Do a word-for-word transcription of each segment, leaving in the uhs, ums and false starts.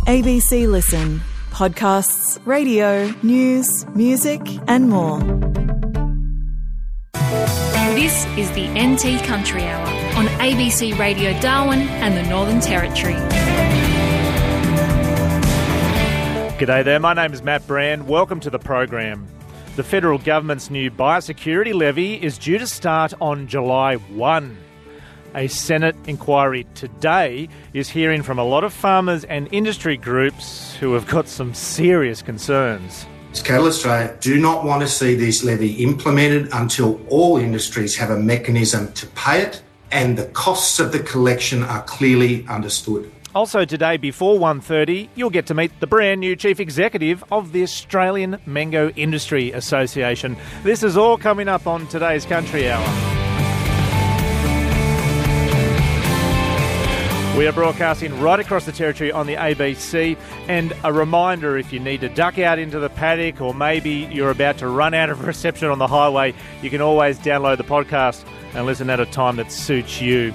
A B C Listen. Podcasts, radio, news, music and more. This is the N T Country Hour on A B C Radio Darwin and the Northern Territory. G'day there, my name is Matt Brand. Welcome to the program. The federal government's new biosecurity levy is due to start on July first. A Senate inquiry today is hearing from a lot of farmers and industry groups who have got some serious concerns. Cattle Australia do not want to see this levy implemented until all industries have a mechanism to pay it and the costs of the collection are clearly understood. Also today, before one thirty, you'll get to meet the brand new Chief Executive of the Australian Mango Industry Association. This is all coming up on today's Country Hour. We are broadcasting right across the territory on the A B C, and a reminder, if you need to duck out into the paddock or maybe you're about to run out of reception on the highway, you can always download the podcast and listen at a time that suits you.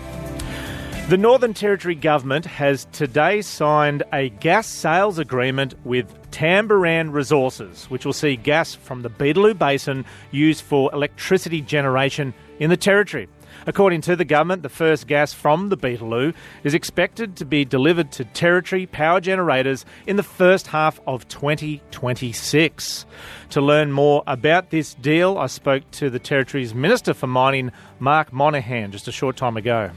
The Northern Territory Government has today signed a gas sales agreement with Tamboran Resources, which will see gas from the Beetaloo Basin used for electricity generation in the Territory. According to the government, the first gas from the Beetaloo is expected to be delivered to Territory power generators in the first half of twenty twenty-six. To learn more about this deal, I spoke to the Territory's Minister for Mining, Mark Monaghan, just a short time ago.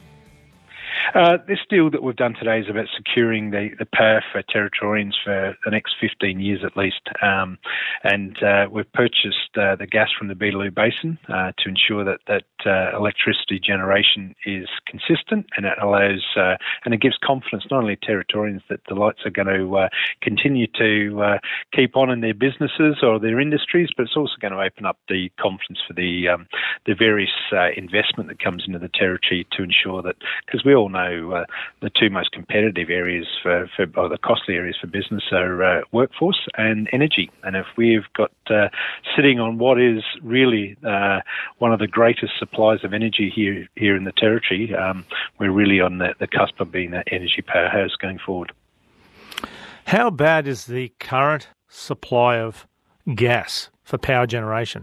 Uh, this deal that we've done today is about securing the, the power for Territorians for the next fifteen years at least. Um, and uh, we've purchased uh, the gas from the Beetaloo Basin uh, to ensure that, that uh, electricity generation is consistent, and it allows uh, and it gives confidence not only to Territorians that the lights are going to uh, continue to uh, keep on in their businesses or their industries, but it's also going to open up the confidence for the um, the various uh, investment that comes into the Territory to ensure that, because we all know Uh, the two most competitive areas for, for or the costly areas for business are uh, workforce and energy. And if we've got uh, sitting on what is really uh, one of the greatest supplies of energy here here in the Territory, um, we're really on the, the cusp of being that energy powerhouse going forward. How bad is the current supply of gas for power generation?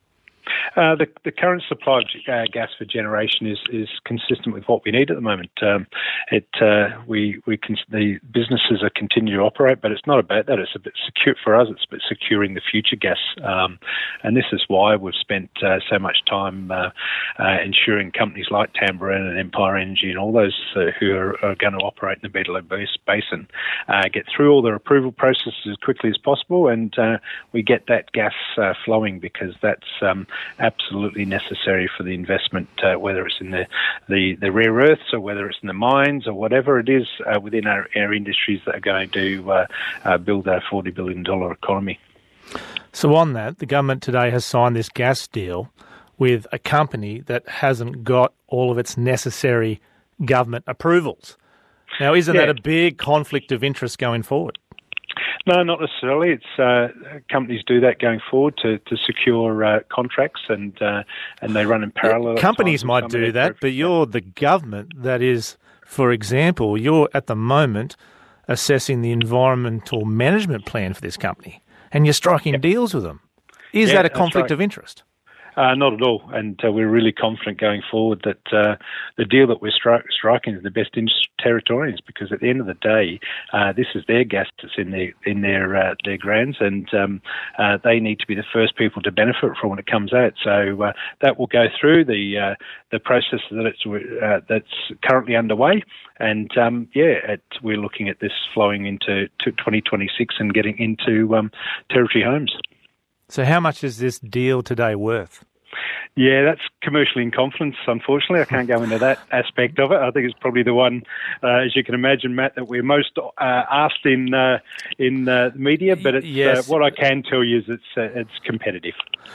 Uh, the, the current supply of uh, gas for generation is, is consistent with what we need at the moment. Um, it uh, we we can, the businesses are continuing to operate, but it's not about that. It's a bit secure for us. It's about securing the future gas, um, and this is why we've spent uh, so much time uh, uh, ensuring companies like Tamboran and Empire Energy and all those uh, who are, are going to operate in the Beetaloo Basin uh, get through all their approval processes as quickly as possible, and uh, we get that gas uh, flowing, because that's um, absolutely necessary for the investment, uh, whether it's in the, the, the rare earths or whether it's in the mines or whatever it is uh, within our, our industries that are going to uh, uh, build our forty billion dollars economy. So on that, the government today has signed this gas deal with a company that hasn't got all of its necessary government approvals. Now, isn't yeah. that a big conflict of interest going forward? No, not necessarily. It's uh, companies do that going forward to to secure uh, contracts, and uh, and they run in parallel. Companies might do that, but you're the government that is, for example, you're at the moment assessing the environmental management plan for this company, and you're striking yep. deals with them. Is yeah, that a conflict right. of interest? Uh, not at all, and uh, we're really confident going forward that uh, the deal that we're stri- striking is the best in Territorians, because at the end of the day, uh, this is their gas that's in their in their uh, their grounds, and um, uh, they need to be the first people to benefit from when it comes out. So uh, that will go through the uh, the process that it's uh, that's currently underway, and um, yeah, it, we're looking at this flowing into to twenty twenty-six and getting into um, Territory homes. So how much is this deal today worth? Yeah, that's commercially in confidence, unfortunately. I can't go into that aspect of it. I think it's probably the one, uh, as you can imagine, Matt, that we're most uh, asked in uh, in uh, the media. But it's, yes. uh, what I can tell you is it's uh, it's competitive.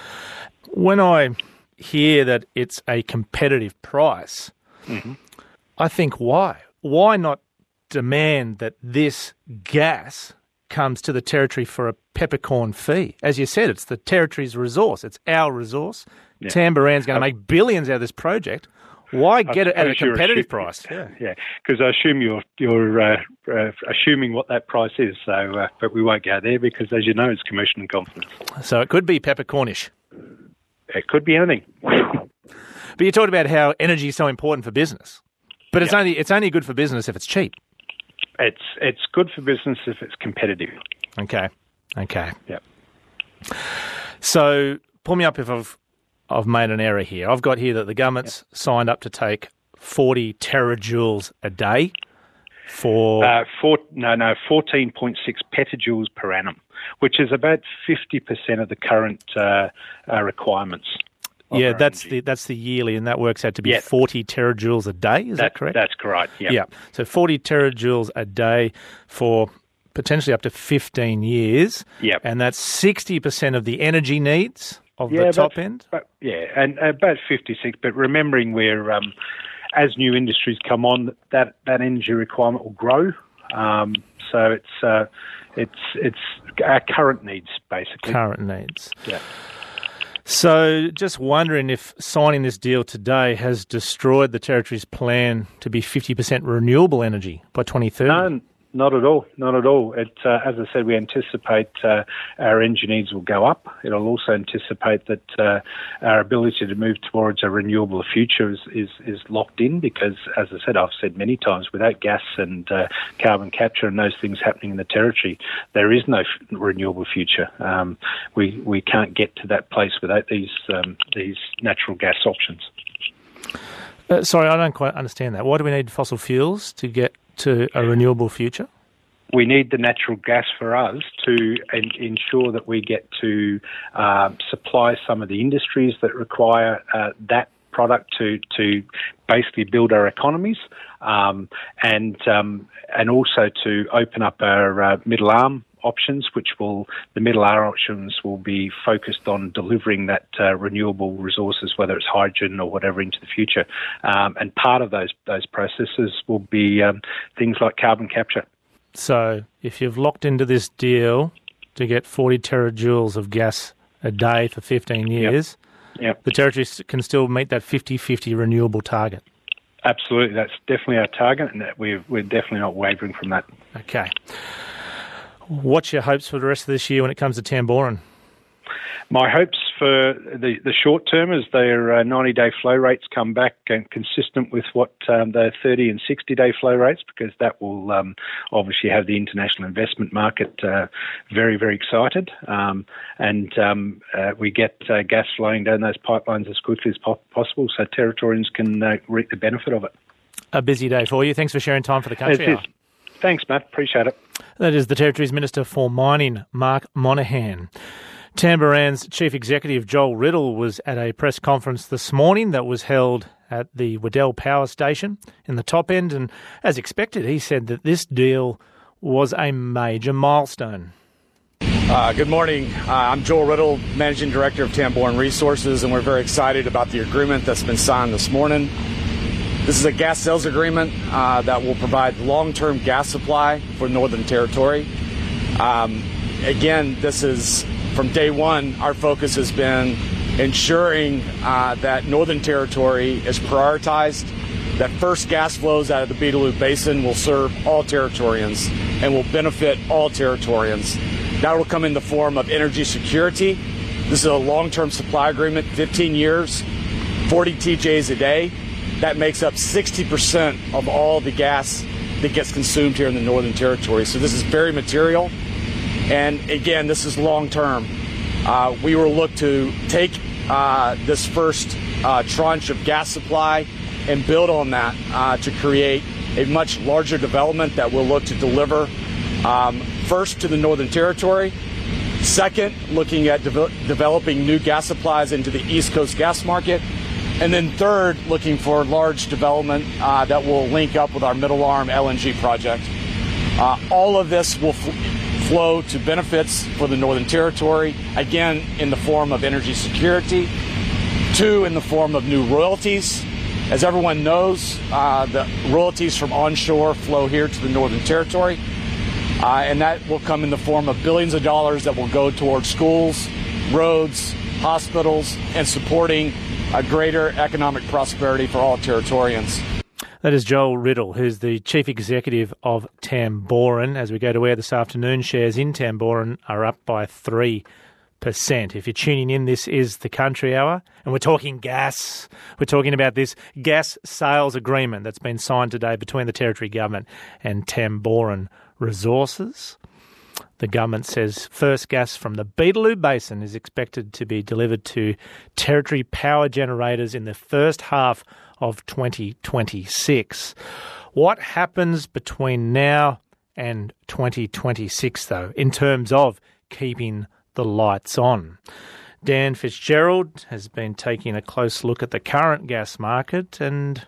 When I hear that it's a competitive price, mm-hmm. I think, why? Why not demand that this gas comes to the Territory for a peppercorn fee? As you said, it's the Territory's resource. It's our resource. Yeah. Tamboran's going to make billions out of this project. Why get I it at a competitive assume, price? Yeah, yeah, because I assume you're you're uh, uh, assuming what that price is. So, uh, but we won't go there because, as you know, it's commercial in confidence. So it could be peppercornish. It could be anything. But you talked about how energy is so important for business, but it's Yep. only it's only good for business if it's cheap. It's it's good for business if it's competitive. Okay, okay. Yep. So pull me up if I've I've made an error here. I've got here that the government's yep. signed up to take forty terajoules a day for uh, four, no no fourteen point six petajoules per annum, which is about fifty percent of the current uh, uh, requirements. Yeah, that's energy. the that's the yearly, and that works out to be yep. forty terajoules a day. Is that, that correct? That's correct. Yeah. Yeah. So forty terajoules a day for potentially up to fifteen years. Yep. And that's sixty percent of the energy needs of yeah, the top but, end. But, yeah, and about fifty-six. But remembering where um, as new industries come on, that that energy requirement will grow. Um, so it's uh, it's it's our current needs basically. Current needs. Yeah. So just wondering if signing this deal today has destroyed the Territory's plan to be fifty percent renewable energy by twenty thirty? No, not at all. Not at all. It, uh, as I said, we anticipate uh, our energy needs will go up. It'll also anticipate that uh, our ability to move towards a renewable future is, is, is locked in because, as I said, I've said many times, without gas and uh, carbon capture and those things happening in the Territory, there is no f- renewable future. Um, we we can't get to that place without these um, these natural gas options. Uh, sorry, I don't quite understand that. Why do we need fossil fuels to get to a renewable future? We need the natural gas for us to en- ensure that we get to uh, supply some of the industries that require uh, that product to to basically build our economies, um, and um, and also to open up our uh, middle arm options, which will the middle arm options will be focused on delivering that uh, renewable resources, whether it's hydrogen or whatever, into the future. Um, and part of those those processes will be um, things like carbon capture. So if you've locked into this deal to get forty terajoules of gas a day for fifteen years, yep. Yep. the Territory can still meet that fifty-fifty renewable target. Absolutely. That's definitely our target, and that we're, we're definitely not wavering from that. Okay. What's your hopes for the rest of this year when it comes to Tamboran? My hopes for the, the short term is their uh, ninety-day flow rates come back and consistent with what um, their thirty and sixty-day flow rates, because that will um, obviously have the international investment market uh, very, very excited. Um, and um, uh, we get uh, gas flowing down those pipelines as quickly as po- possible so Territorians can uh, reap the benefit of it. A busy day for you. Thanks for sharing time for the country. It is. Thanks, Matt. Appreciate it. That is the Territory's Minister for Mining, Mark Monaghan. Tamboran's Chief Executive, Joel Riddle, was at a press conference this morning that was held at the Waddell Power Station in the top end, and as expected, he said that this deal was a major milestone. Uh, good morning. Uh, I'm Joel Riddle, Managing Director of Tamboran Resources, and we're very excited about the agreement that's been signed this morning. This is a gas sales agreement uh, that will provide long-term gas supply for Northern Territory. Um, again, this is, from day one, our focus has been ensuring uh, that Northern Territory is prioritized, that first gas flows out of the Beetaloo Basin will serve all Territorians and will benefit all Territorians. That will come in the form of energy security. This is a long-term supply agreement, fifteen years, forty T Js a day. That makes up sixty percent of all the gas that gets consumed here in the Northern Territory. So this is very material. And again, this is long-term. Uh, we will look to take uh, this first uh, tranche of gas supply and build on that uh, to create a much larger development that will look to deliver um, first to the Northern Territory. Second, looking at de- developing new gas supplies into the East Coast gas market. And then third, looking for large development uh, that will link up with our Middle Arm L N G project. Uh, all of this will f- flow to benefits for the Northern Territory, again, in the form of energy security, two, in the form of new royalties. As everyone knows, uh, the royalties from onshore flow here to the Northern Territory, uh, and that will come in the form of billions of dollars that will go towards schools, roads, hospitals, and supporting a greater economic prosperity for all Territorians. That is Joel Riddle, who's the Chief Executive of Tamboran. As we go to air this afternoon, shares in Tamboran are up by three percent. If you're tuning in, this is the Country Hour, and we're talking gas. We're talking about this gas sales agreement that's been signed today between the Territory Government and Tamboran Resources. The government says first gas from the Beetaloo Basin is expected to be delivered to Territory power generators in the first half of twenty twenty-six. What happens between now and twenty twenty-six, though, in terms of keeping the lights on? Dan Fitzgerald has been taking a close look at the current gas market and,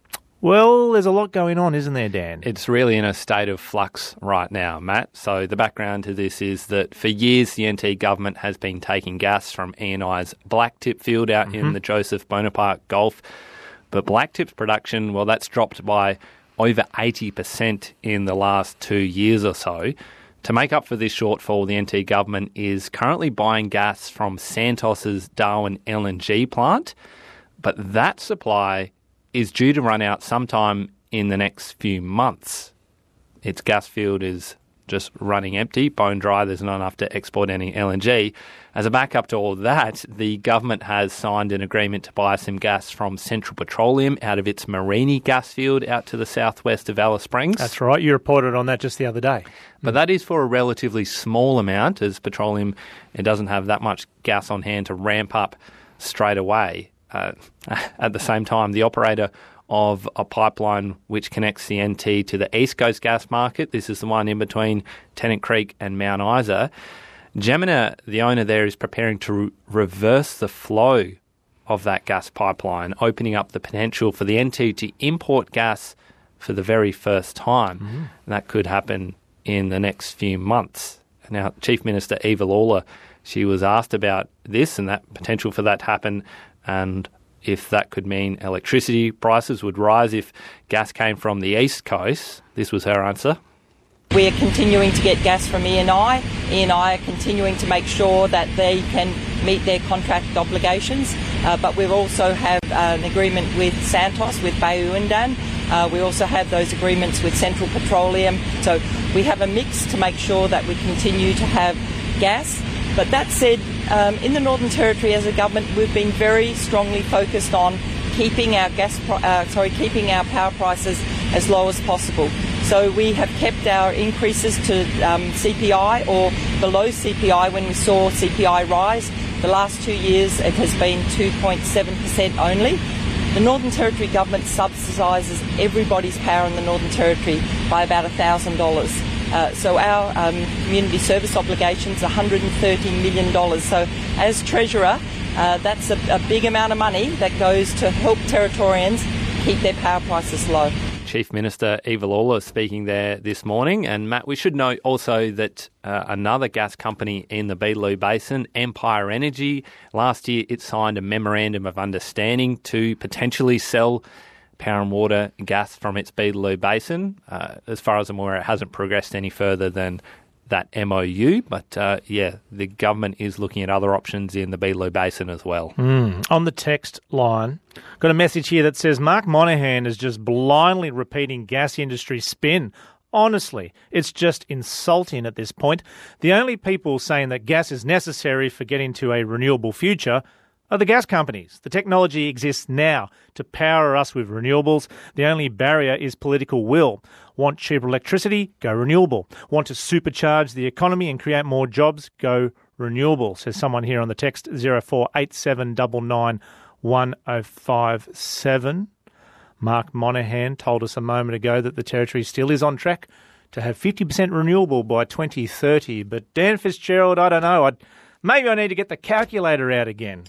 well, there's a lot going on, isn't there, Dan? It's really in a state of flux right now, Matt. So the background to this is that for years the N T government has been taking gas from E and I's Blacktip field out mm-hmm. in the Joseph Bonaparte Gulf. But Blacktip's production, well, that's dropped by over eighty percent in the last two years or so. To make up for this shortfall, the N T government is currently buying gas from Santos's Darwin L N G plant, but that supply is due to run out sometime in the next few months. Its gas field is just running empty, bone dry, there's not enough to export any L N G. As a backup to all that, the government has signed an agreement to buy some gas from Central Petroleum out of its Mereenie gas field out to the southwest of Alice Springs. That's right, you reported on that just the other day. But that is for a relatively small amount, as Petroleum it doesn't have that much gas on hand to ramp up straight away. Uh, at the same time, the operator of a pipeline which connects the N T to the East Coast gas market, this is the one in between Tennant Creek and Mount Isa, Jemina, the owner there, is preparing to re- reverse the flow of that gas pipeline, opening up the potential for the N T to import gas for the very first time. Mm-hmm. And that could happen in the next few months. Now, Chief Minister Eva Lawler, she was asked about this and that potential for that to happen, and if that could mean electricity prices would rise if gas came from the East Coast. This was her answer. We are continuing to get gas from E and I. E and I are continuing to make sure that they can meet their contract obligations, uh, but we also have uh, an agreement with Santos, with Bayu-Undan. Uh, we also have those agreements with Central Petroleum. So we have a mix to make sure that we continue to have gas. But that said, um, in the Northern Territory as a government, we've been very strongly focused on keeping our gas, pro- uh, sorry, keeping our power prices as low as possible. So we have kept our increases to um, C P I or below C P I when we saw C P I rise. The last two years it has been two point seven percent only. The Northern Territory government subsidises everybody's power in the Northern Territory by about one thousand dollars. Uh, so our um, community service obligation is one hundred thirty million dollars. So as Treasurer, uh, that's a, a big amount of money that goes to help Territorians keep their power prices low. Chief Minister Eva Lawler speaking there this morning. And Matt, we should note also that uh, another gas company in the Beetaloo Basin, Empire Energy, last year it signed a memorandum of understanding to potentially sell power and water gas from its Beetaloo Basin. Uh, as far as I'm aware, it hasn't progressed any further than that M O U, but uh, yeah, the government is looking at other options in the Beetaloo Basin as well. Mm. On the text line, got a message here that says Mark Monaghan is just blindly repeating gas industry spin. Honestly, it's just insulting at this point. The only people saying that gas is necessary for getting to a renewable future are the gas companies. The technology exists now to power us with renewables. The only barrier is political will. Want cheaper electricity? Go renewable. Want to supercharge the economy and create more jobs? Go renewable, says someone here on the text zero four eight seven nine nine one zero five seven. Mark Monaghan told us a moment ago that the Territory still is on track to have fifty percent renewable by twenty thirty. But Dan Fitzgerald, I don't know. I'd, maybe I need to get the calculator out again,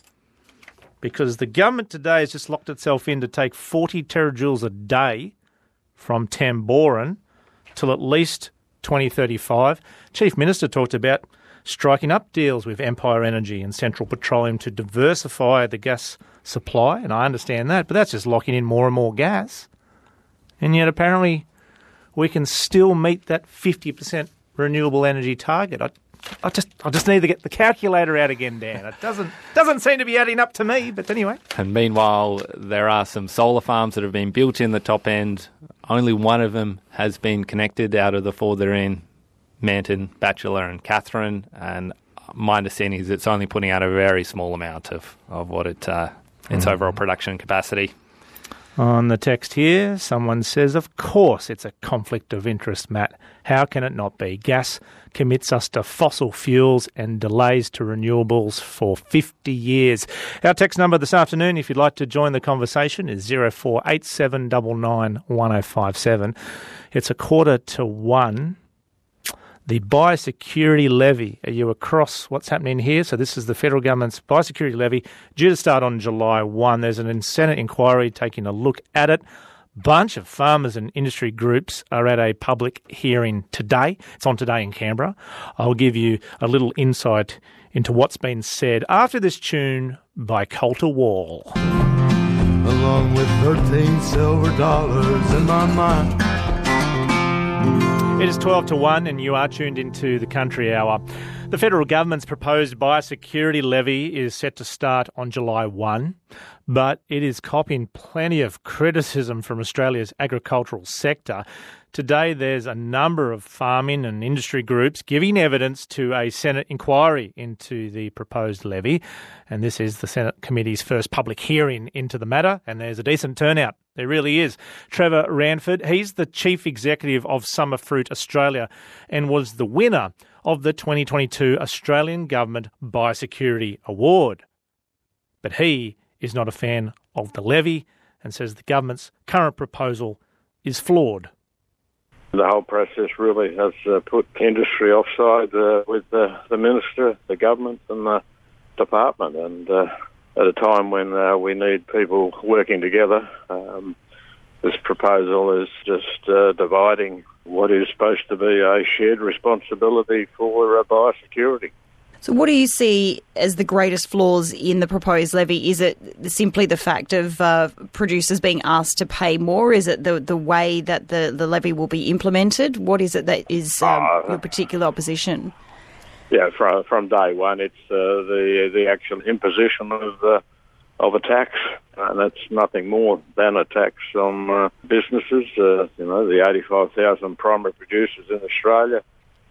because the government today has just locked itself in to take forty terajoules a day from Tamboran till at least twenty thirty-five. Chief Minister talked about striking up deals with Empire Energy and Central Petroleum to diversify the gas supply, and I understand that, but that's just locking in more and more gas. And yet apparently we can still meet that fifty percent renewable energy target? I, I just I just need to get the calculator out again, Dan. It doesn't doesn't seem to be adding up to me, but anyway. And meanwhile, there are some solar farms that have been built in the top end. Only one of them has been connected out of the four that are in Manton, Batchelor and Catherine, and my understanding is it's only putting out a very small amount of, of what it uh, its mm. overall production capacity. On the text here, someone says, of course it's a conflict of interest, Matt. How can it not be? Gas commits us to fossil fuels and delays to renewables for fifty years. Our text number this afternoon, if you'd like to join the conversation, is zero four eight seven nine nine one zero five seven. It's a quarter to one. The biosecurity levy, are you across what's happening here? So this is the federal government's biosecurity levy due to start on July first. There's an Senate inquiry taking a look at it. Bunch of farmers and industry groups are at a public hearing today. It's on today in Canberra. I'll give you a little insight into what's been said after this tune by Coulter Wall. Along with thirteen silver dollars in my mind. It is twelve to one and you are tuned into the Country Hour. The federal government's proposed biosecurity levy is set to start on July first, but it is copying plenty of criticism from Australia's agricultural sector. Today there's a number of farming and industry groups giving evidence to a Senate inquiry into the proposed levy, and this is the Senate committee's first public hearing into the matter, and there's a decent turnout. There really is. Trevor Ranford, he's the Chief Executive of Summerfruit Australia and was the winner of the twenty twenty-two Australian Government Biosecurity Award. But he is not a fan of the levy and says the government's current proposal is flawed. The whole process really has uh, put industry offside uh, with uh, the Minister, the government and the department. And uh, at a time when uh, we need people working together, um, this proposal is just uh, dividing what is supposed to be a shared responsibility for uh, biosecurity. So what do you see as the greatest flaws in the proposed levy? Is it simply the fact of uh, producers being asked to pay more? Is it the the way that the, the levy will be implemented? What is it that is um, uh, your particular opposition? Yeah, from from day one, it's uh, the the actual imposition of uh, of a tax, and that's nothing more than a tax on uh, businesses. Uh, you know, the eighty-five thousand primary producers in Australia.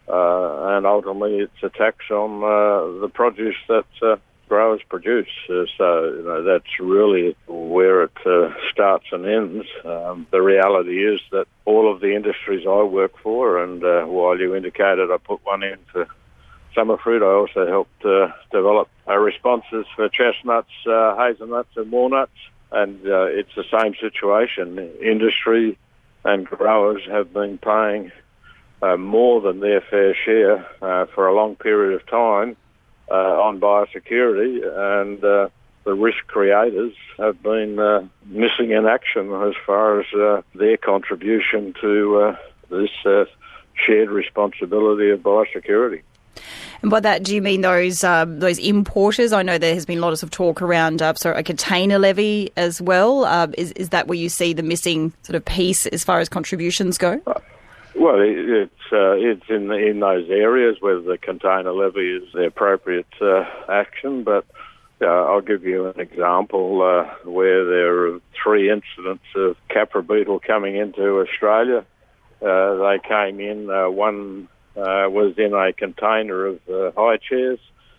Uh, and ultimately, it's a tax on uh, the produce that uh, growers produce. Uh, so you know, that's really where it uh, starts and ends. Um, the reality is that all of the industries I work for, and uh, while you indicated I put one in for Summerfruit, I also helped uh, develop uh, responses for chestnuts, uh, hazelnuts and walnuts. And uh, it's the same situation. Industry and growers have been paying Uh, more than their fair share uh, for a long period of time uh, on biosecurity, and uh, the risk creators have been uh, missing in action as far as uh, their contribution to uh, this uh, shared responsibility of biosecurity. And by that, do you mean those um, those importers? I know there has been lots of talk around uh, sorry, a container levy as well. Uh, is, is that where you see the missing sort of piece as far as contributions go? Uh, Well, it's uh, it's in in those areas where the container levy is the appropriate uh, action. But uh, I'll give you an example uh, where there are three incidents of capra beetle coming into Australia. Uh, they came in. Uh, one uh, was in a container of uh, high chairs.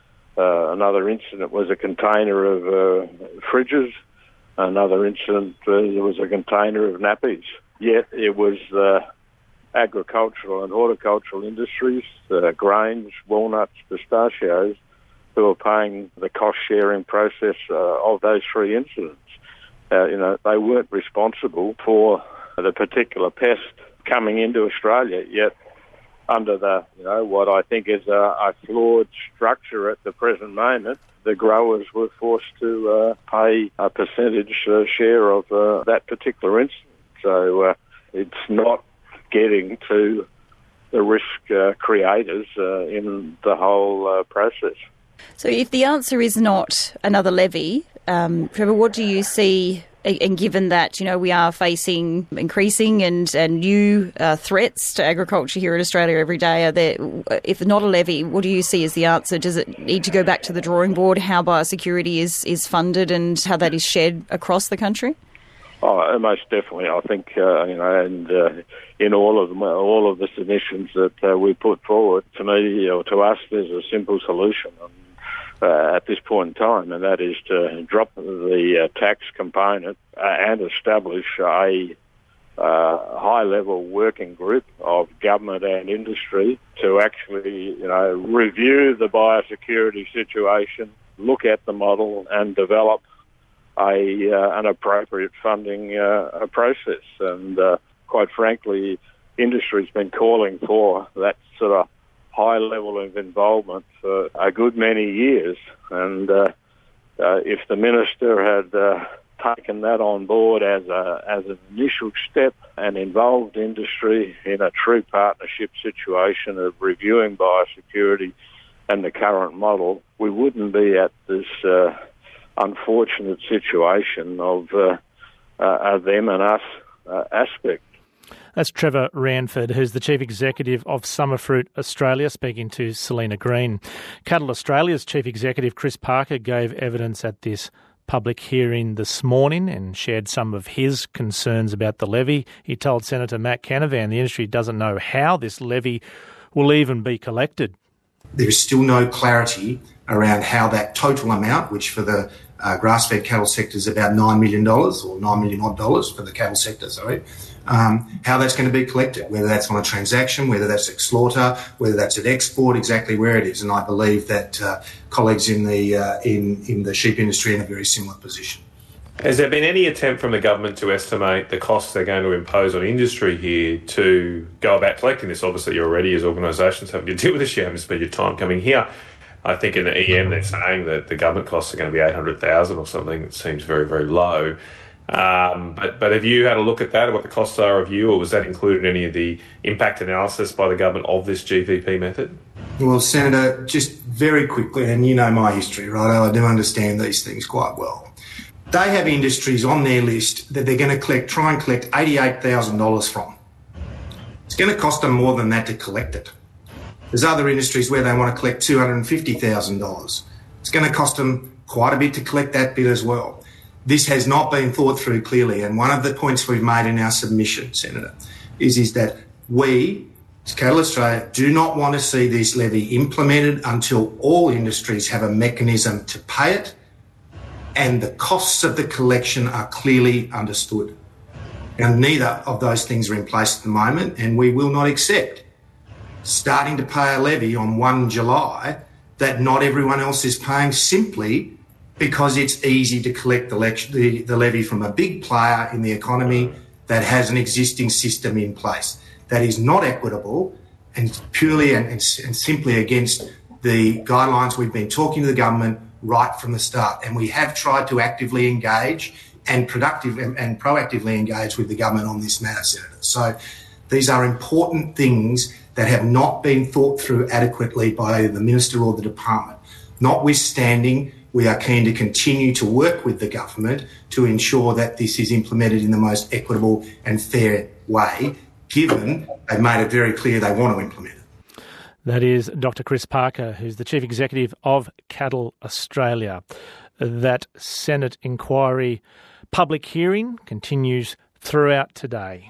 Uh, another incident was a container of uh, fridges. Another incident uh, was a container of nappies. Yet it was Uh, agricultural and horticultural industries, uh, grains, walnuts, pistachios, who are paying the cost-sharing process uh, of those three incidents. Uh, you know, they weren't responsible for the particular pest coming into Australia, yet under the, you know, what I think is a, a flawed structure at the present moment, the growers were forced to uh, pay a percentage uh, share of uh, that particular incident. So uh, it's not getting to the risk uh, creators uh, in the whole uh, process. So if the answer is not another levy, um, Trevor, what do you see And given that, you know, we are facing increasing and, and new uh, threats to agriculture here in Australia every day, are there, if not a levy, what do you see as the answer? Does it need to go back to the drawing board, how biosecurity is, is funded and how that is shared across the country? Oh, most definitely. I think, uh, you know, and uh, in all of them, all of the submissions that uh, we put forward, to me or to us, there's a simple solution. Uh, at this point in time, and that is to drop the uh, tax component uh, and establish a uh, high-level working group of government and industry to actually, you know, review the biosecurity situation, look at the model, and develop a uh, an appropriate funding uh, process. And uh, quite frankly, industry's been calling for that sort of high level of involvement for a good many years, and uh, uh, if the minister had uh, taken that on board as a as an initial step and involved industry in a true partnership situation of reviewing biosecurity and the current model, we wouldn't be at this uh, unfortunate situation of uh, uh, a them and us uh, aspect. That's Trevor Ranford, who's the Chief Executive of Summerfruit Australia, speaking to Selena Green. Cattle Australia's Chief Executive, Chris Parker, gave evidence at this public hearing this morning and shared some of his concerns about the levy. He told Senator Matt Canavan the industry doesn't know how this levy will even be collected. There is still no clarity around how that total amount, which for the uh, grass-fed cattle sector is about nine million dollars or nine million odd dollars for the cattle sector, sorry, um, how that's going to be collected, whether that's on a transaction, whether that's at slaughter, whether that's at export, exactly where it is. And I believe that uh, colleagues in the uh, in, in the sheep industry are in a very similar position. Has there been any attempt from the government to estimate the costs they're going to impose on industry here to go about collecting this? Obviously, you're already, as organisations, having to deal with this. You haven't spent your time coming here. I think in the E M they're saying that the government costs are going to be eight hundred thousand dollars or something. It seems very, very low. Um, but, but have you had a look at that, what the costs are of you, or was that included in any of the impact analysis by the government of this G V P method? Well, Senator, just very quickly, and you know my history, right? I do understand these things quite well. They have industries on their list that they're going to collect, try and collect eighty-eight thousand dollars from. It's going to cost them more than that to collect it. There's other industries where they want to collect two hundred fifty thousand dollars. It's going to cost them quite a bit to collect that bit as well. This has not been thought through clearly, and one of the points we've made in our submission, Senator, is, is that we, as Cattle Australia, do not want to see this levy implemented until all industries have a mechanism to pay it and the costs of the collection are clearly understood. And neither of those things are in place at the moment, and we will not accept starting to pay a levy on the first of July that not everyone else is paying simply because it's easy to collect the, le- the, the levy from a big player in the economy that has an existing system in place. That is not equitable and purely and, and, and simply against the guidelines we've been talking to the government right from the start. And we have tried to actively engage and productive and, and proactively engage with the government on this matter, Senator. So these are important things that have not been thought through adequately by either the Minister or the Department. Notwithstanding, we are keen to continue to work with the government to ensure that this is implemented in the most equitable and fair way, given they've made it very clear they want to implement it. That is Doctor Chris Parker, who's the Chief Executive of Cattle Australia. That Senate inquiry public hearing continues throughout today.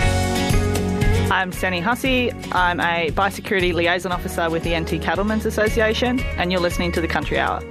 I'm Sani Hussey. I'm a Biosecurity Liaison Officer with the N T Cattlemen's Association, and you're listening to the Country Hour.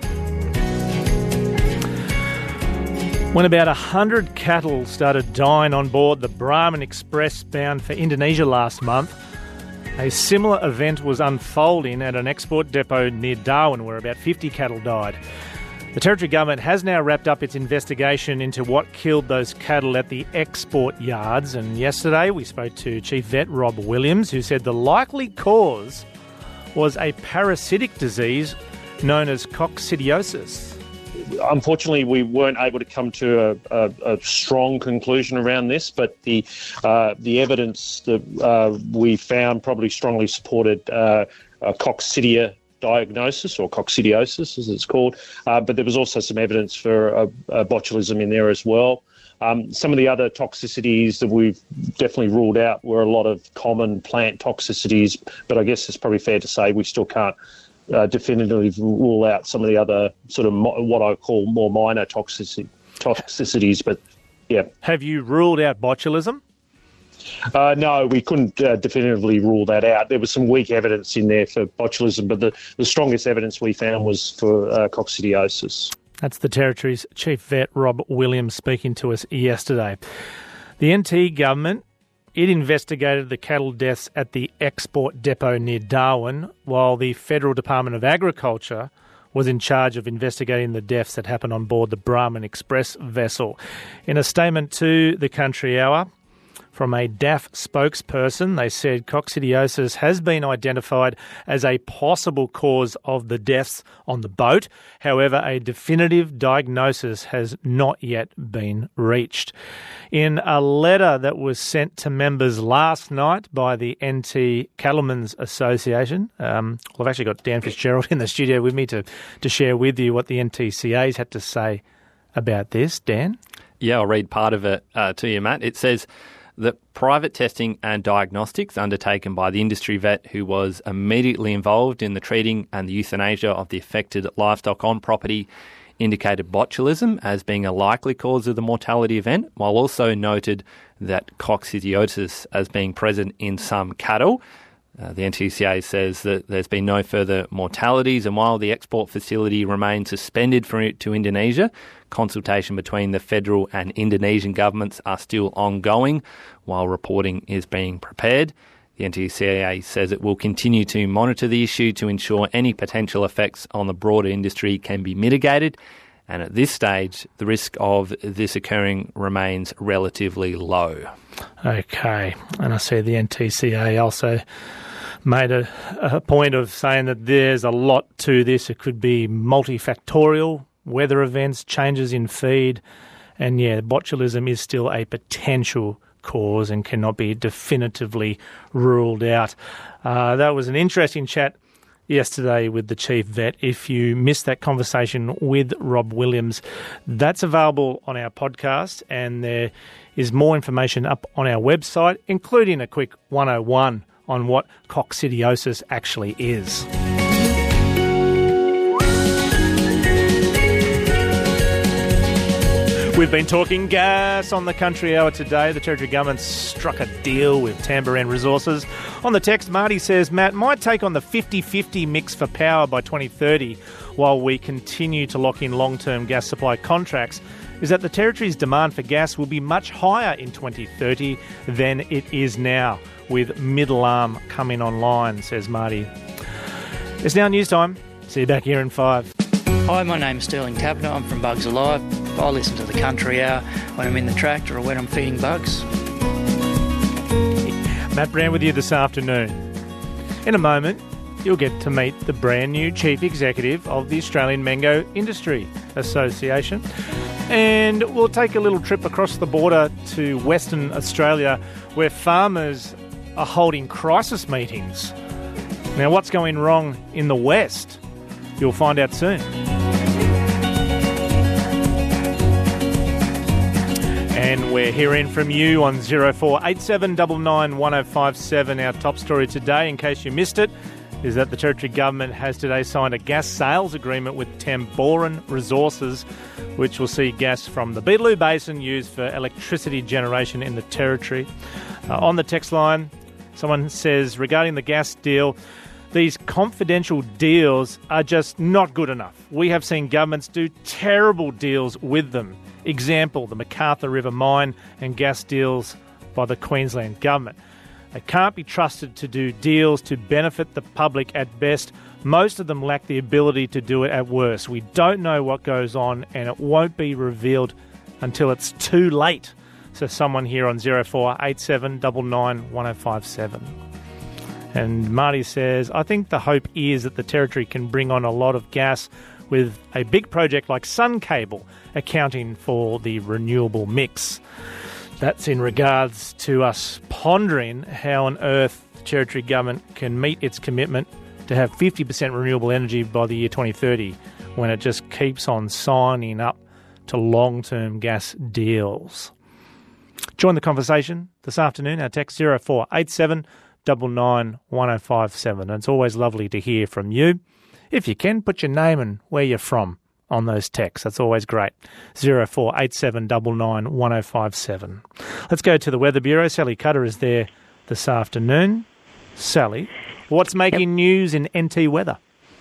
When about one hundred cattle started dying on board the Brahman Express bound for Indonesia last month, a similar event was unfolding at an export depot near Darwin where about fifty cattle died. The Territory Government has now wrapped up its investigation into what killed those cattle at the export yards, and yesterday we spoke to Chief Vet Rob Williams, who said the likely cause was a parasitic disease known as coccidiosis. Unfortunately, we weren't able to come to a, a, a strong conclusion around this, but the uh, the evidence that uh, we found probably strongly supported uh, a coccidia diagnosis, or coccidiosis as it's called, uh, but there was also some evidence for uh, uh, botulism in there as well. Um, some of the other toxicities that we've definitely ruled out were a lot of common plant toxicities, but I guess it's probably fair to say we still can't uh, definitively rule out some of the other sort of mo- what I call more minor toxicity, toxicities. But yeah, have you ruled out botulism? Uh, no, we couldn't uh, definitively rule that out. There was some weak evidence in there for botulism, but the, the strongest evidence we found was for uh, coccidiosis. That's the Territory's Chief Vet, Rob Williams, speaking to us yesterday. The N T government, it investigated the cattle deaths at the export depot near Darwin, while the Federal Department of Agriculture was in charge of investigating the deaths that happened on board the Brahman Express vessel. In a statement to the Country Hour, from a D A F spokesperson, they said coccidiosis has been identified as a possible cause of the deaths on the boat. However, a definitive diagnosis has not yet been reached. In a letter that was sent to members last night by the N T Cattlemen's Association, um, well, I've actually got Dan Fitzgerald in the studio with me to, to share with you what the N T C A's had to say about this. Dan? Yeah, I'll read part of it uh, to you, Matt. It says that private testing and diagnostics undertaken by the industry vet who was immediately involved in the treating and the euthanasia of the affected livestock on property indicated botulism as being a likely cause of the mortality event, while also noted that coccidiosis as being present in some cattle. Uh, the N T C A says that there's been no further mortalities, and while the export facility remains suspended for it to Indonesia, consultation between the federal and Indonesian governments are still ongoing while reporting is being prepared. The N T C A says it will continue to monitor the issue to ensure any potential effects on the broader industry can be mitigated, and at this stage, the risk of this occurring remains relatively low. Okay, and I see the N T C A also made a, a point of saying that there's a lot to this. It could be multifactorial, weather events, changes in feed, and yeah, botulism is still a potential cause and cannot be definitively ruled out. Uh, that was an interesting chat yesterday with the Chief Vet. If you missed that conversation with Rob Williams, that's available on our podcast, and there is more information up on our website, including a quick one oh one on what coccidiosis actually is. We've been talking gas on the Country Hour today. The Territory Government struck a deal with Tamboran Resources. On the text, Marty says, Matt, my take on the fifty-fifty mix for power by twenty thirty, while we continue to lock in long-term gas supply contracts, is that the Territory's demand for gas will be much higher in twenty thirty than it is now, with Middle Arm coming online, says Marty. It's now news time. See you back here in five. Hi, my name's Sterling Tapner. I'm from Bugs Alive. I listen to the Country Hour when I'm in the tractor or when I'm feeding bugs. Matt Brown with you this afternoon. In a moment, you'll get to meet the brand new Chief Executive of the Australian Mango Industry Association. And we'll take a little trip across the border to Western Australia, where farmers are holding crisis meetings. Now, what's going wrong in the West? You'll find out soon. And we're hearing from you on zero four eight seven nine nine one oh five seven. Our top story today, in case you missed it, is that the Territory Government has today signed a gas sales agreement with Tamboran Resources, which will see gas from the Beetaloo Basin used for electricity generation in the Territory. Uh, on the text line, someone says, regarding the gas deal, these confidential deals are just not good enough. We have seen governments do terrible deals with them. Example, the MacArthur River mine and gas deals by the Queensland Government. They can't be trusted to do deals to benefit the public at best. Most of them lack the ability to do it at worst. We don't know what goes on, and it won't be revealed until it's too late. So someone here on zero four eight seven nine nine one oh five seven. And Marty says, I think the hope is that the Territory can bring on a lot of gas with a big project like Sun Cable accounting for the renewable mix. That's in regards to us pondering how on earth the Territory Government can meet its commitment to have fifty percent renewable energy by the year twenty thirty when it just keeps on signing up to long-term gas deals. Join the conversation this afternoon. Our text zero four eight seven nine nine one oh five seven. And it's always lovely to hear from you. If you can, put your name and where you're from on those texts. That's always great. zero four eight seven nine nine one oh five seven. Let's go to the Weather Bureau. Sally Cutter is there this afternoon. Sally, what's making yep. news in N T weather?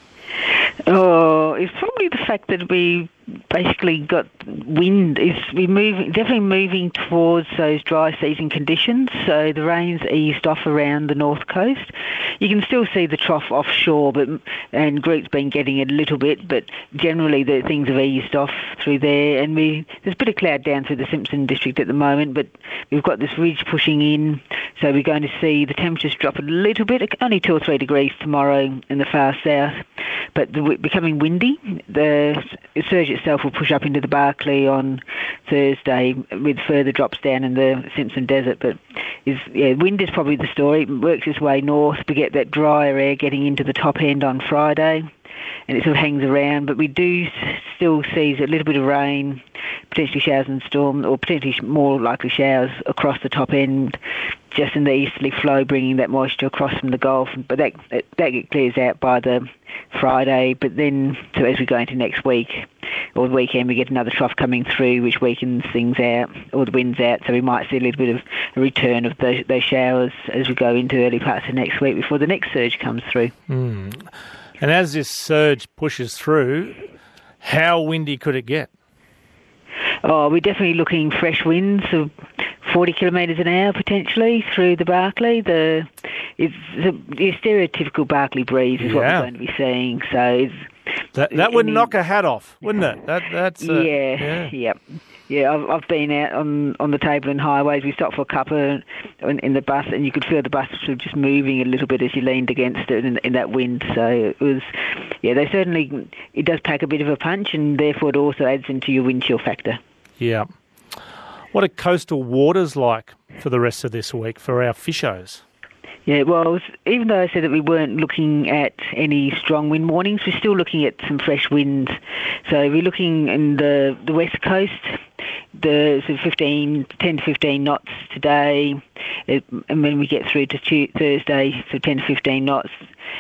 Oh, it's probably the fact that we basically got wind. Is we moving definitely moving towards those dry season conditions. So the rain's eased off around the north coast. You can still see the trough offshore, but and Greek's been getting it a little bit, but generally the things have eased off through there. And we there's a bit of cloud down through the Simpson district at the moment, but we've got this ridge pushing in, so we're going to see the temperatures drop a little bit, only two or three degrees tomorrow in the far south, but the, becoming windy. The surge itself will push up into the Barkly on Thursday with further drops down in the Simpson Desert, but is yeah, wind is probably the story. It works its way north. We get that drier air getting into the top end on Friday, and it sort of hangs around, but we do still see a little bit of rain, potentially showers and storm, or potentially more likely showers across the top end, just in the easterly flow, bringing that moisture across from the Gulf. But that that, that clears out by the Friday. But then, so as we go into next week or the weekend, we get another trough coming through, which weakens things out, or the wind's out. So we might see a little bit of a return of those, those showers as we go into early parts of next week before the next surge comes through. Mm. And as this surge pushes through, how windy could it get? Oh, we're definitely looking fresh winds of forty kilometres an hour potentially through the Barkly. The it's the, the stereotypical Barkly breeze is yeah. what we're going to be seeing. So it's, that that would knock a hat off, wouldn't it? That that's uh, yeah, yeah, yep. Yeah, I've, I've been out on, on the Table and highways. We stopped for a cuppa in, in the bus, and you could feel the bus sort of just moving a little bit as you leaned against it in, in that wind. So it was, yeah, they certainly, it does pack a bit of a punch, and therefore it also adds into your wind chill factor. Yeah. What are coastal waters like for the rest of this week for our fishers? Yeah, well, even though I said that we weren't looking at any strong wind warnings, we're still looking at some fresh winds. So we're looking in the, the west coast, the sort of fifteen, ten to fifteen knots today, it, and when we get through to t- Thursday, so ten to fifteen knots.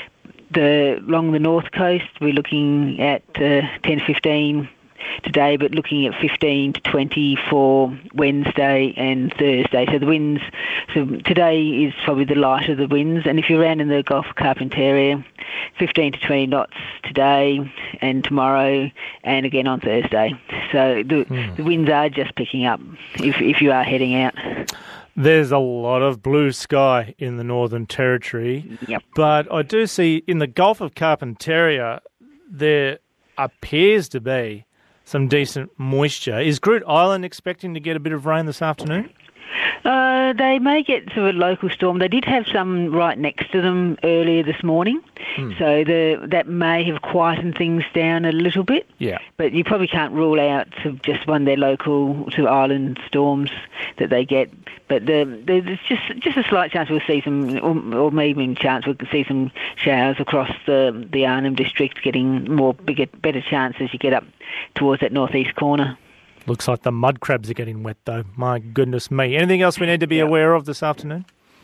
The along the north coast, we're looking at uh, ten to fifteen today, but looking at fifteen to twenty for Wednesday and Thursday. So the winds, so today is probably the lighter of the winds, and if you're around in the Gulf of Carpentaria, fifteen to twenty knots today and tomorrow, and again on Thursday. So the, hmm. the winds are just picking up if if you are heading out. There's a lot of blue sky in the Northern Territory, yep. but I do see in the Gulf of Carpentaria there appears to be some decent moisture. Is Groote Eylandt expecting to get a bit of rain this afternoon? Uh, they may get sort of a local storm. They did have some right next to them earlier this morning, hmm. so the, that may have quietened things down a little bit. Yeah. But you probably can't rule out sort of just one of their local sort of island storms that they get. But the, the, there's just just a slight chance we'll see some, or, or maybe a chance we'll see some showers across the the Arnhem district, getting more bigger, better chance as you get up towards that northeast corner. Looks like the mud crabs are getting wet, though. My goodness me. Anything else we need to be aware of this afternoon?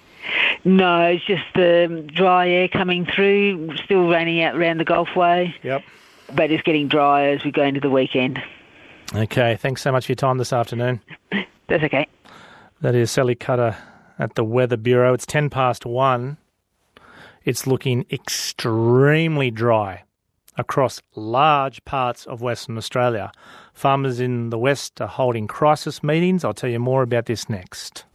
No, it's just the dry air coming through, still raining out around the Gulfway. Yep. But it's getting drier as we go into the weekend. Okay, thanks so much for your time this afternoon. That's okay. That is Sally Cutter at the Weather Bureau. It's ten past one. It's looking extremely dry across large parts of Western Australia. Farmers in the West are holding crisis meetings. I'll tell you more about this next.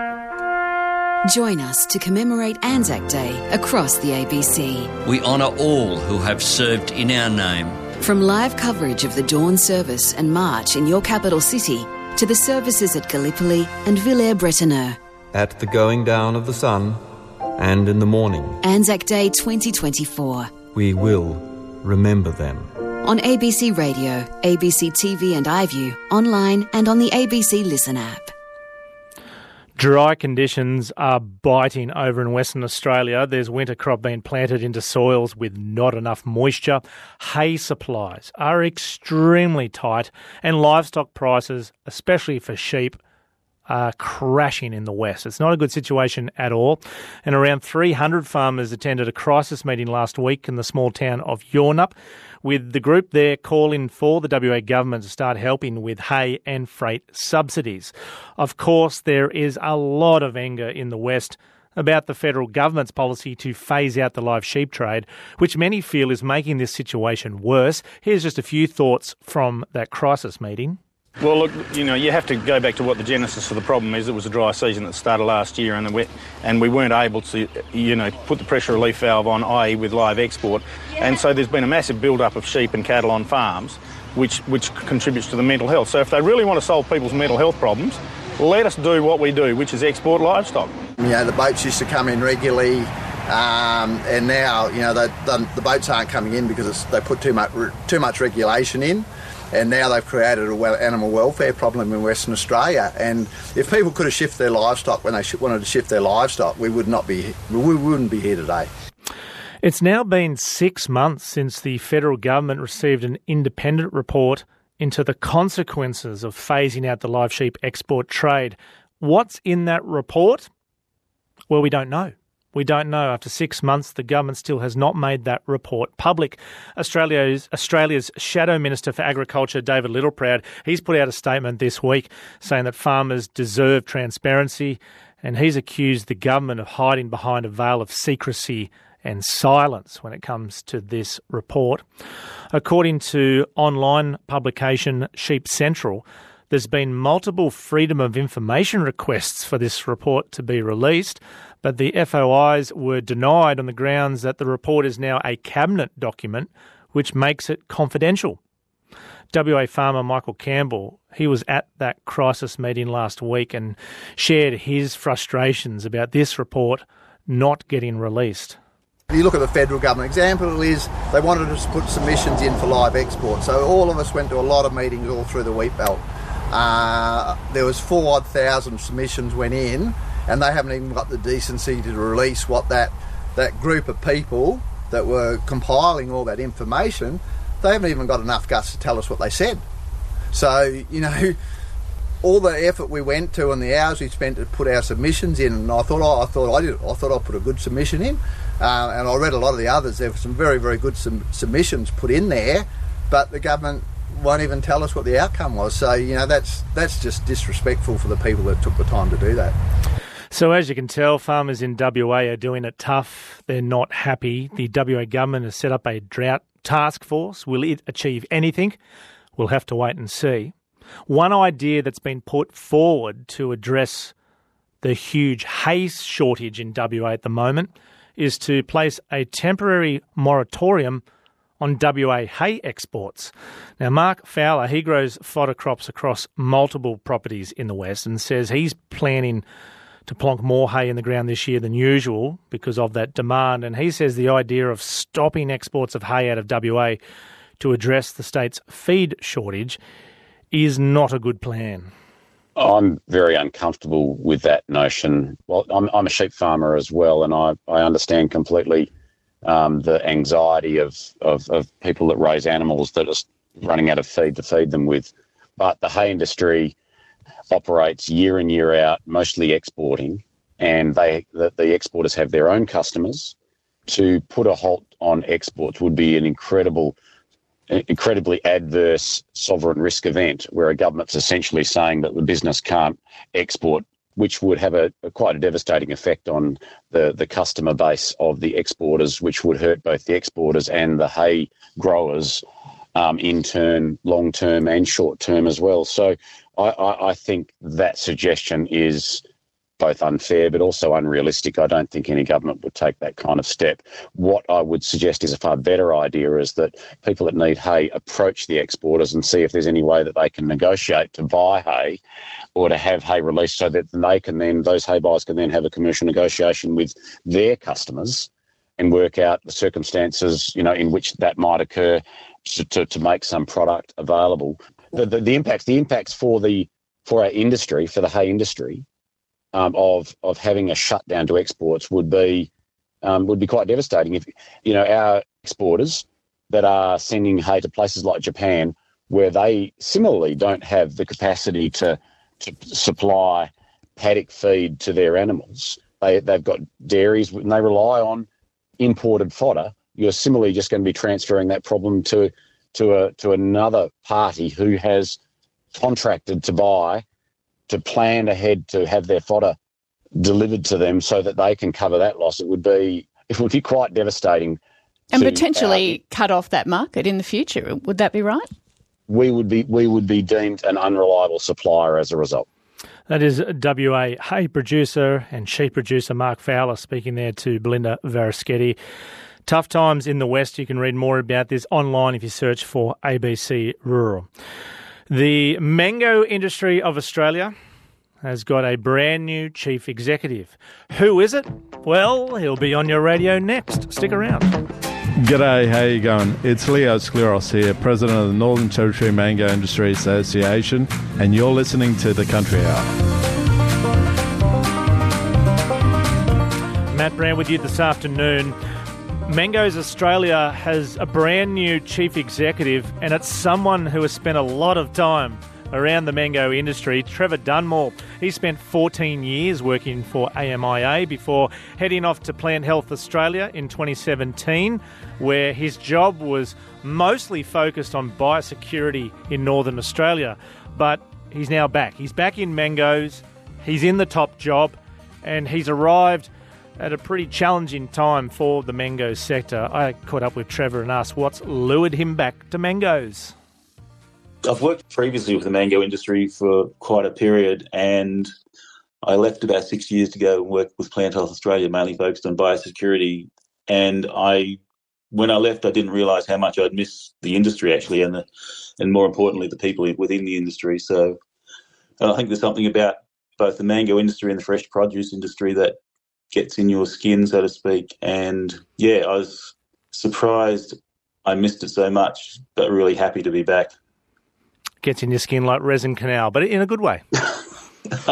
Join us to commemorate Anzac Day across the A B C. We honour all who have served in our name. From live coverage of the dawn service and march in your capital city to the services at Gallipoli and Villers-Bretonneux. At the going down of the sun and in the morning. Anzac Day twenty twenty-four. We will remember them. On A B C Radio, A B C T V and iView, online and on the A B C Listen app. Dry conditions are biting over in Western Australia. There's winter crop being planted into soils with not enough moisture. Hay supplies are extremely tight, and livestock prices, especially for sheep, are crashing in the west. It's not a good situation at all. And around three hundred farmers attended a crisis meeting last week in the small town of Yornup, with the group there calling for the W A government to start helping with hay and freight subsidies. Of course, there is a lot of anger in the west about the federal government's policy to phase out the live sheep trade, which many feel is making this situation worse. Here's just a few thoughts from that crisis meeting. Well, look, you know, you have to go back to what the genesis of the problem is. It was a dry season that started last year, and, the, and we weren't able to, you know, put the pressure relief valve on, that is with live export. And so there's been a massive build-up of sheep and cattle on farms, which, which contributes to the mental health. So if they really want to solve people's mental health problems, let us do what we do, which is export livestock. You know, the boats used to come in regularly, um, and now, you know, they, the, the boats aren't coming in because it's, they put too much, too much regulation in. And now they've created an animal welfare problem in Western Australia. And if people could have shifted their livestock when they wanted to shift their livestock, we would not be, we wouldn't be here today. It's now been six months since the federal government received an independent report into the consequences of phasing out the live sheep export trade. What's in that report? Well, we don't know. We don't know. After six months, the government still has not made that report public. Australia's Australia's Shadow Minister for Agriculture, David Littleproud, he's put out a statement this week saying that farmers deserve transparency, and he's accused the government of hiding behind a veil of secrecy and silence when it comes to this report. According to online publication Sheep Central, there's been multiple Freedom of Information requests for this report to be released, but the F O Is were denied on the grounds that the report is now a cabinet document, which makes it confidential. W A farmer Michael Campbell, he was at that crisis meeting last week and shared his frustrations about this report not getting released. If you look at the federal government example, is they wanted us to put submissions in for live export. So all of us went to a lot of meetings all through the wheat belt. Uh, there was four odd thousand submissions went in, and they haven't even got the decency to release what that that group of people that were compiling all that information, they haven't even got enough guts to tell us what they said. So, you know, all the effort we went to and the hours we spent to put our submissions in, and I thought, oh, I thought I did, I thought I put a good submission in, uh, and I read a lot of the others. There were some very, very good sum- submissions put in there, but the government won't even tell us what the outcome was. So, you know, that's that's just disrespectful for the people that took the time to do that. So as you can tell, farmers in W A are doing it tough. They're not happy. The W A government has set up a drought task force. Will it achieve anything? We'll have to wait and see. One idea that's been put forward to address the huge hay shortage in W A at the moment is to place a temporary moratorium on W A hay exports. Now, Mark Fowler, he grows fodder crops across multiple properties in the West and says he's planning to plonk more hay in the ground this year than usual because of that demand. And he says the idea of stopping exports of hay out of W A to address the state's feed shortage is not a good plan. I'm very uncomfortable with that notion. Well, I'm, I'm a sheep farmer as well, and I, I understand completely um, the anxiety of, of, of people that raise animals that are running out of feed to feed them with. But the hay industry operates year in, year out, mostly exporting, and they the, the exporters have their own customers. To put a halt on exports would be an incredible, incredibly adverse sovereign risk event where a government's essentially saying that the business can't export, which would have a, a quite a devastating effect on the, the customer base of the exporters, which would hurt both the exporters and the hay growers um, in turn, long term and short term as well. So I, I, I think that suggestion is both unfair but also unrealistic. I don't think any government would take that kind of step. What I would suggest is a far better idea is that people that need hay approach the exporters and see if there's any way that they can negotiate to buy hay or to have hay released so that they can then, those hay buyers can then have a commercial negotiation with their customers and work out the circumstances, you know, in which that might occur to, to, to make some product available. The, the, the impacts, the impacts for the for our industry, for the hay industry, um, of of having a shutdown to exports would be um, would be quite devastating. If you know our exporters that are sending hay to places like Japan, where they similarly don't have the capacity to to supply paddock feed to their animals. They, they've got dairies and they rely on imported fodder. You're similarly just going to be transferring that problem to to a to another party who has contracted to buy, to plan ahead to have their fodder delivered to them so that they can cover that loss. It would be it would be quite devastating. And to, potentially uh, cut off that market in the future. Would that be right? We would be we would be deemed an unreliable supplier as a result. That is W A hay producer and sheep producer Mark Fowler speaking there to Belinda Varischetti. Tough times in the West. You can read more about this online if you search for A B C Rural. The mango industry of Australia has got a brand new chief executive. Who is it? Well, he'll be on your radio next. Stick around. G'day, how you going? It's Leo Skleros here, President of the Northern Territory Mango Industry Association, and you're listening to The Country Hour. Matt Brown with you this afternoon. Mangoes Australia has a brand new chief executive, and it's someone who has spent a lot of time around the mango industry, Trevor Dunmore. He spent fourteen years working for A M I A before heading off to Plant Health Australia in twenty seventeen, where his job was mostly focused on biosecurity in Northern Australia. But he's now back. He's back in mangoes. He's in the top job, and he's arrived at a pretty challenging time for the mango sector. I caught up with Trevor and asked what's lured him back to mangoes. I've worked previously with the mango industry for quite a period, and I left about six years to go and work with Plant Health Australia, mainly focused on biosecurity. And I, when I left, I didn't realise how much I'd miss the industry actually, and the, and more importantly, the people within the industry. So I think there's something about both the mango industry and the fresh produce industry that gets in your skin, so to speak. And yeah, I was surprised I missed it so much, but really happy to be back. Gets in your skin like resin canal, but in a good way. That's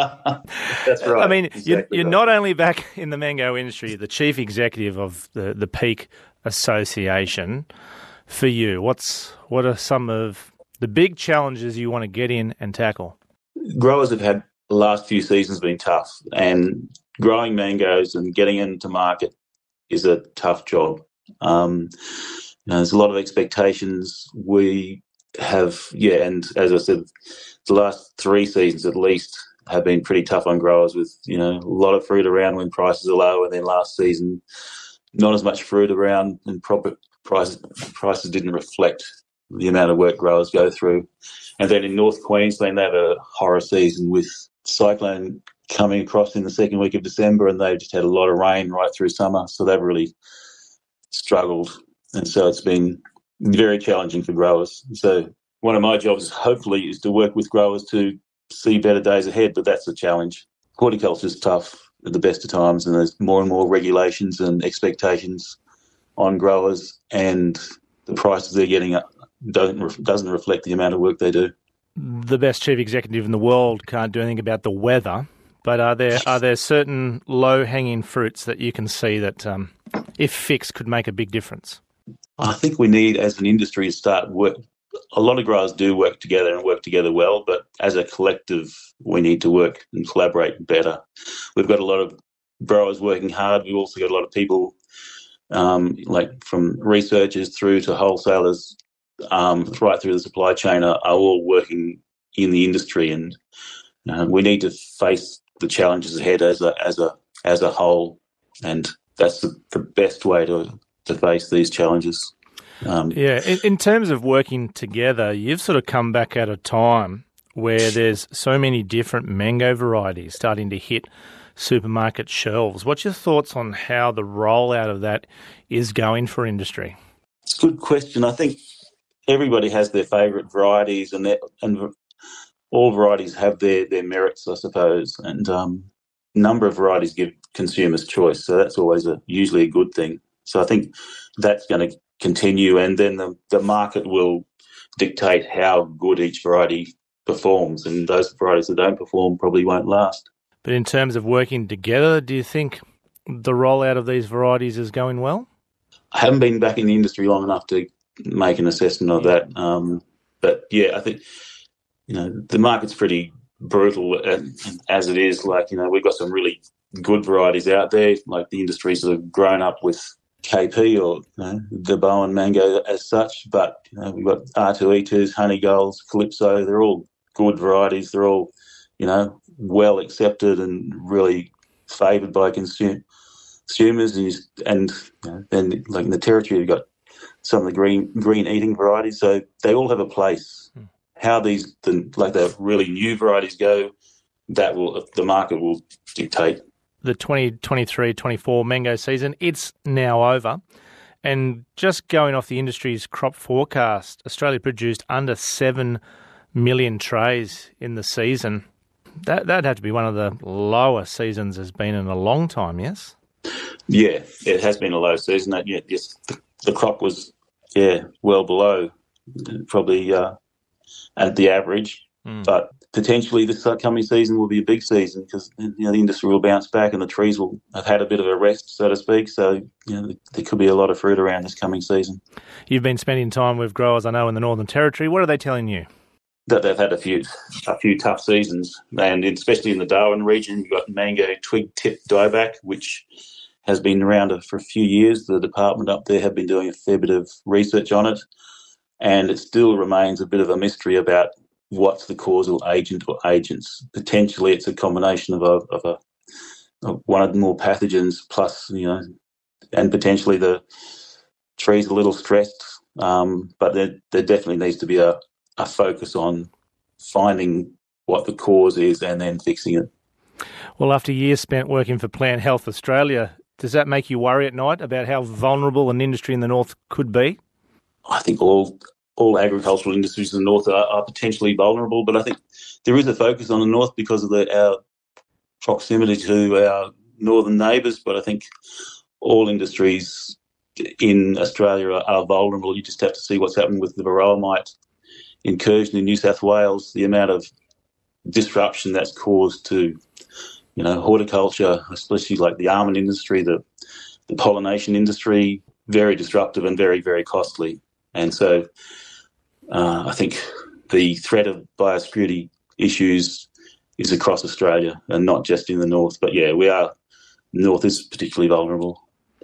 right. I mean, exactly you're, you're right. not only back in the mango industry, the chief executive of the, the Peak Association. For you, what's what are some of the big challenges you want to get in and tackle? Growers have had the last few seasons been tough, and growing mangoes and getting into market is a tough job. Um, you know, there's a lot of expectations. We have, yeah, and as I said, the last three seasons at least have been pretty tough on growers with, you know, a lot of fruit around when prices are low, and then last season not as much fruit around and proper prices, prices didn't reflect the amount of work growers go through. And then in North Queensland, they have a horror season with cyclone coming across in the second week of December, and they've just had a lot of rain right through summer, so they've really struggled. And so it's been very challenging for growers. So one of my jobs, hopefully, is to work with growers to see better days ahead, but that's a challenge. Horticulture is tough at the best of times, and there's more and more regulations and expectations on growers, and the prices they're getting don't doesn't reflect the amount of work they do. The best chief executive in the world can't do anything about the weather, but are there are there certain low-hanging fruits that you can see that, um, if fixed, could make a big difference? I think we need, as an industry, to start work. A lot of growers do work together and work together well, but as a collective, we need to work and collaborate better. We've got a lot of growers working hard. We've also got a lot of people, um, like from researchers through to wholesalers, um, right through the supply chain, are, are all working in the industry, and uh, we need to face the challenges ahead as a as a as a whole, and that's the, the best way to to face these challenges. Um, yeah, in, in terms of working together, you've sort of come back at a time where there's so many different mango varieties starting to hit supermarket shelves. What's your thoughts on how the rollout of that is going for industry? It's a good question. I think everybody has their favourite varieties, and and all varieties have their, their merits, I suppose. And um, a number of varieties give consumers choice, so that's always a usually a good thing. So I think that's going to continue, and then the, the market will dictate how good each variety performs, and those varieties that don't perform probably won't last. But in terms of working together, do you think the rollout of these varieties is going well? I haven't been back in the industry long enough to make an assessment of that. Um, but yeah, I think, you know, the market's pretty brutal as it is. Like, you know, we've got some really good varieties out there. Like, the industries that have grown up with K P or, you know, the Bowen mango as such. But, you know, we've got R two E twos, Honey Golds, Calypso. They're all good varieties. They're all, you know, well accepted and really favoured by consum- consumers. And, and you know, then, like in the Territory, you've got some of the green green eating varieties. So they all have a place. Hmm. How these, the, like the really new varieties go, that will the market will dictate. The twenty twenty-three twenty-four mango season, it's now over. And just going off the industry's crop forecast, Australia produced under seven million trays in the season. That, that'd have to be one of the lower seasons has been in a long time, yes? Yeah, it has been a low season. That yeah, yes, the, the crop was, yeah, well below, probably uh, at the average. Mm. But potentially this coming season will be a big season because, you know, the industry will bounce back and the trees will have had a bit of a rest, so to speak. So, you know, there could be a lot of fruit around this coming season. You've been spending time with growers, I know, in the Northern Territory. What are they telling you? That they've had a few a few tough seasons, and especially in the Darwin region, you've got mango twig tip dieback, which has been around for a few years. The department up there have been doing a fair bit of research on it, and it still remains a bit of a mystery about what's the causal agent or agents. Potentially, it's a combination of a of a of one or more pathogens, plus, you know, and potentially the tree's a little stressed. Um, but there there definitely needs to be a a focus on finding what the cause is and then fixing it. Well, after years spent working for Plant Health Australia, does that make you worry at night about how vulnerable an industry in the north could be? I think all all agricultural industries in the north are, are potentially vulnerable, but I think there is a focus on the north because of the, our proximity to our northern neighbours, but I think all industries in Australia are, are vulnerable. You just have to see what's happening with the varroa mite incursion in New South Wales, the amount of disruption that's caused to, you know, horticulture, especially like the almond industry, the, the pollination industry, very disruptive and very, very costly. And so uh, I think the threat of biosecurity issues is across Australia and not just in the north. But yeah, we are, the north is particularly vulnerable.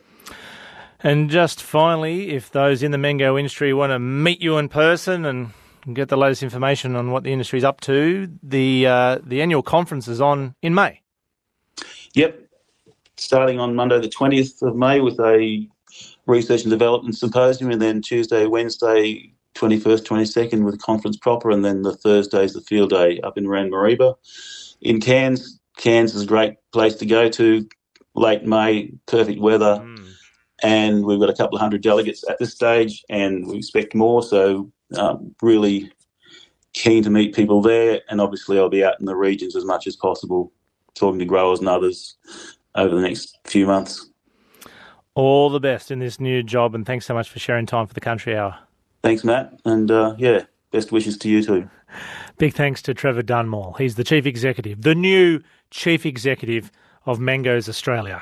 And just finally, if those in the mango industry want to meet you in person and get the latest information on what the industry's up to, the uh, the annual conference is on in May. Yep, starting on Monday the twentieth of May with a research and development symposium, and then Tuesday, Wednesday, twenty-first, twenty-second with a conference proper, and then the Thursday's the field day up in Ranmariba. In Cairns, Cairns is a great place to go to, late May, perfect weather, mm. and we've got a couple of hundred delegates at this stage, and we expect more, so Um, really keen to meet people there, and obviously I'll be out in the regions as much as possible, talking to growers and others over the next few months. All the best in this new job, and thanks so much for sharing time for the Country Hour. Thanks, Matt, and uh, yeah, best wishes to you too. Big thanks to Trevor Dunmore. He's the Chief Executive, the new Chief Executive of Mangoes Australia.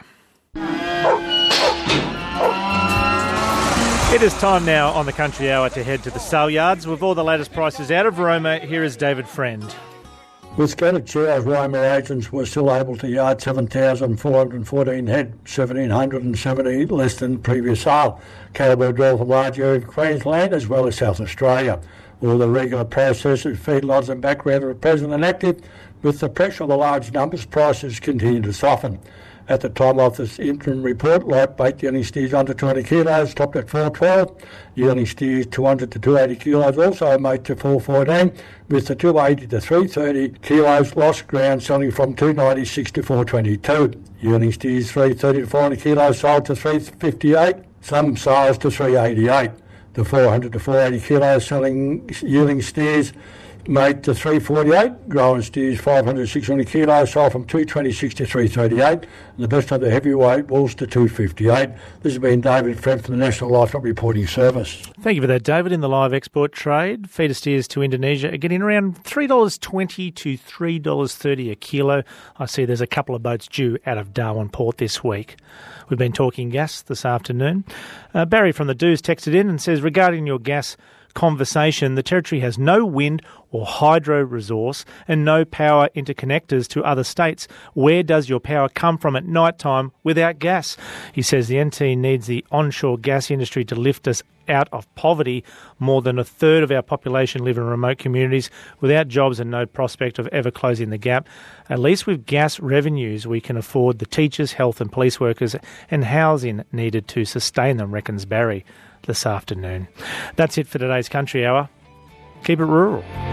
It is time now on the Country Hour to head to the sale yards. With all the latest prices out of Roma, here is David Friend. With scattered shares, Roma agents were still able to yard seven thousand four hundred fourteen head, one thousand seven hundred seventy less than previous sale. Cattle were drawn from large areas of Queensland as well as South Australia. All the regular processors, feedlots and background are present and active. With the pressure on the large numbers, prices continue to soften. At the time of this interim report, light bait yearling steers under two hundred kilos topped at four twelve. Yearling steers two hundred to two eighty kilos also made to four fourteen, with the two eighty to three thirty kilos lost ground selling from two ninety-six to four twenty-two. Yearling steers three thirty to four hundred kilos sold to three fifty-eight, some sales to three eighty-eight. The four hundred to four eighty kilos selling yearling steers made to three forty-eight. Growing steers five hundred, six hundred kilos sold from two twenty-six to three thirty-eight. And the best of the heavyweight bulls to two fifty-eight. This has been David Friend from the National Livestock Reporting Service. Thank you for that, David. In the live export trade, feeder steers to Indonesia are getting around three dollars twenty to three dollars thirty a kilo. I see there's a couple of boats due out of Darwin Port this week. We've been talking gas this afternoon. Uh, Barry from the Doos texted in and says, regarding your gas conversation, the Territory has no wind or hydro resource and no power interconnectors to other states. Where does your power come from at night time without gas? He says the N T needs the onshore gas industry to lift us out of poverty. More than a third of our population live in remote communities without jobs and no prospect of ever closing the gap. At least with gas revenues, we can afford the teachers, health and police workers and housing needed to sustain them, reckons Barry this afternoon. That's it for today's Country Hour. Keep it rural.